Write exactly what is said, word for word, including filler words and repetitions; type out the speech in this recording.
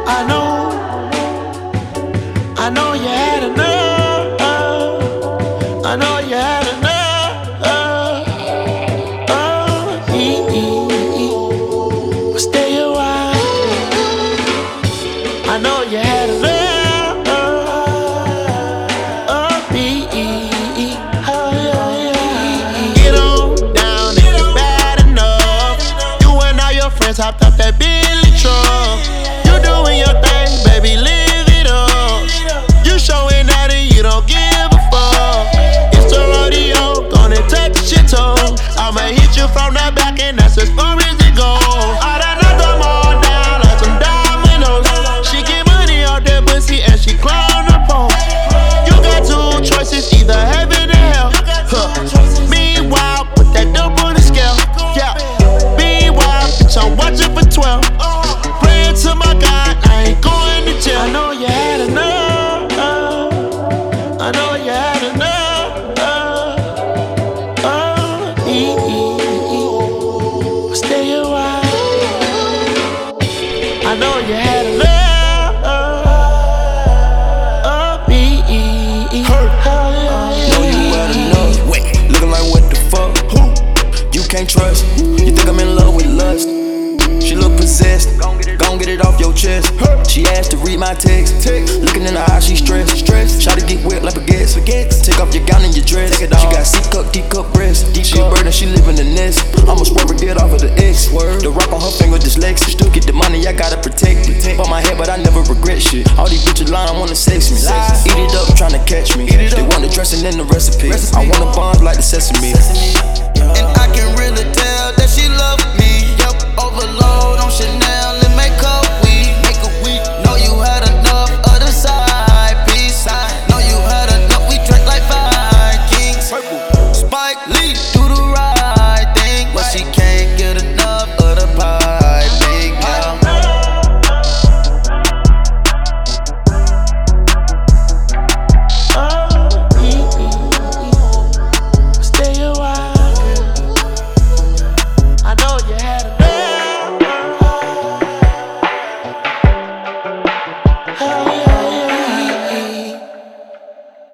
I know, I know you had enough. I know you had enough. Oh, e -e -e. Stay a while. I know you had enough. Oh, e -e -e. Oh, yeah, yeah. Get on down if you bad enough. You and all your friends hopped up that Billy truck. You doing your thing, baby, live it up. You showing that and you don't give a fuck. It's a rodeo, gonna take your toe. I'ma hit you from the back and that's as far as it goes. I done knocked them all down like some dominoes. She get money out that pussy and she climb the pole. You got two choices, either heaven or hell. Huh. Meanwhile, put that dope on the scale. Yeah. Meanwhile, bitch, I'm watching for twelve. Praying to my God, I ain't going to jail. I know you had enough. I know you had enough. Oh, e -e -e. Stay a while. I know you had enough. Oh, e -e -e. Know you had enough. Looking like what the fuck? Who? You can't trust. You think I'm in love with lust? She look possessed. Gon' get it off your chest. She asked to read my text. Looking in her eyes, she stressed. Try to get wet like baguettes. Take off your gown and your dress. She got C cup, D cup breast. She a bird and she live in the nest. I'ma swerve and get off of the X. The rock on her finger dyslexic. Still get the money, I gotta protect it. Bought my head, but I never regret shit. All these bitches lying, I wanna sex me. Eat it up, tryna catch me. They want the dressing in the recipe. I want a bond like the sesame. And I can really tell that she love me.